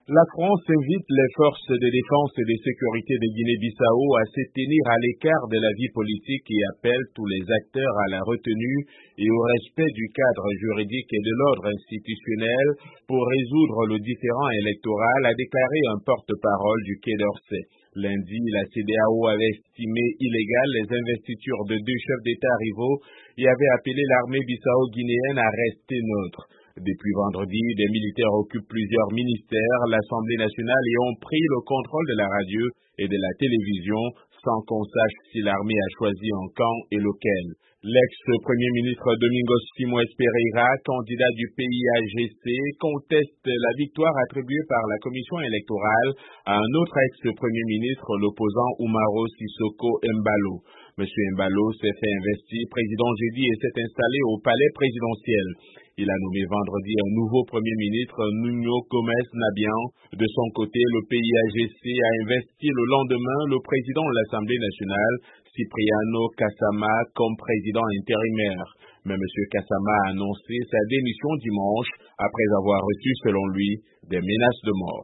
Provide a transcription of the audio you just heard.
La France invite les forces de défense et de sécurité de Guinée-Bissau à se tenir à l'écart de la vie politique et appelle tous les acteurs à la retenue et au respect du cadre juridique et de l'ordre institutionnel pour résoudre le différend électoral, a déclaré un porte-parole du Quai d'Orsay. Lundi, la CEDEAO avait estimé illégales les investitures de deux chefs d'État rivaux et avait appelé l'armée bissau-guinéenne à rester neutre. Depuis vendredi, des militaires occupent plusieurs ministères, l'Assemblée nationale et ont pris le contrôle de la radio et de la télévision sans qu'on sache si l'armée a choisi un camp et lequel. L'ex-premier ministre Domingos Simões Pereira, candidat du PIAGC, conteste la victoire attribuée par la commission électorale à un autre ex-premier ministre, l'opposant Umaro Sissoko Embalo. M. Embalo s'est fait investir président jeudi et s'est installé au palais présidentiel. Il a nommé vendredi un nouveau Premier ministre, Nuno Gomes Nabian. De son côté, le PIAGC a investi le lendemain le président de l'Assemblée nationale, Cipriano Kassama, comme président intérimaire. Mais M. Kassama a annoncé sa démission dimanche après avoir reçu, selon lui, des menaces de mort.